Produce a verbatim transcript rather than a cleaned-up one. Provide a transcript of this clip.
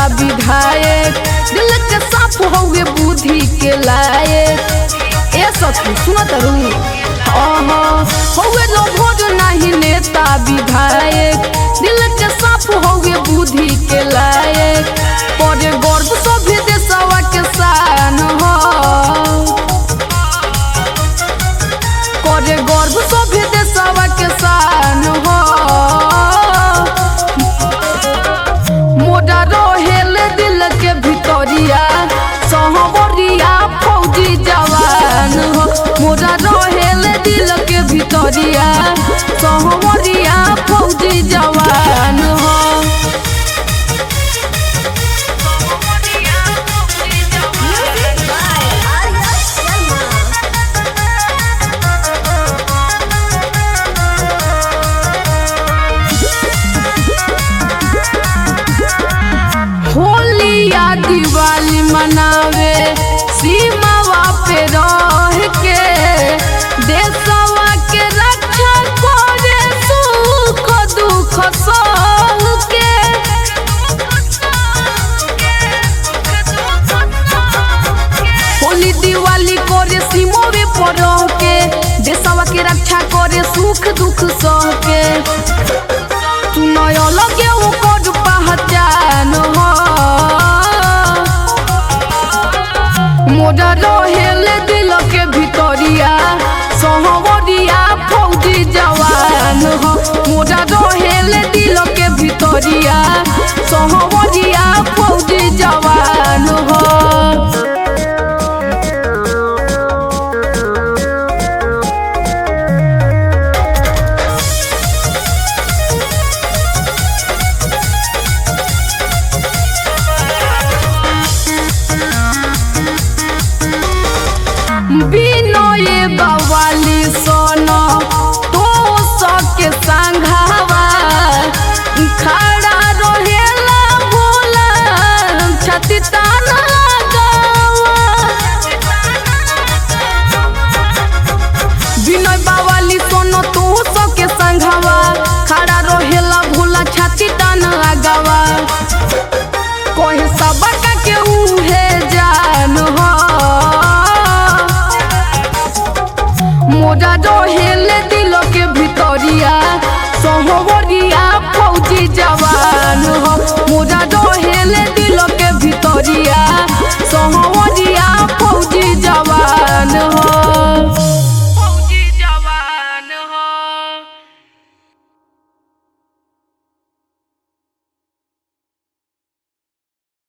विधायक, दिल के साफ हुए बुद्धि के लायक। ए सखी सुन तरू हुए लोभोर नहीं नेता विधायक, दिल के साफ हुए बुद्धि के लायक। पर गर्व सभी देशवा के शान हो, करे गर्व सभी देशवा के शान हो। मोरा रोहेल दिल के भितरिया सहवरिया फौजी जवान हो, मोरा रोहेल दिल के भितरिया सहवरिया फौजी जवान हो। होली या दिवाली मनावे सीमावा पे रह के, देशवा के रक्षा करे सुख दुख सह के। होली दिवाली करे सीमावे पर रह के, देशवा के रक्षा करे सुख दुख सह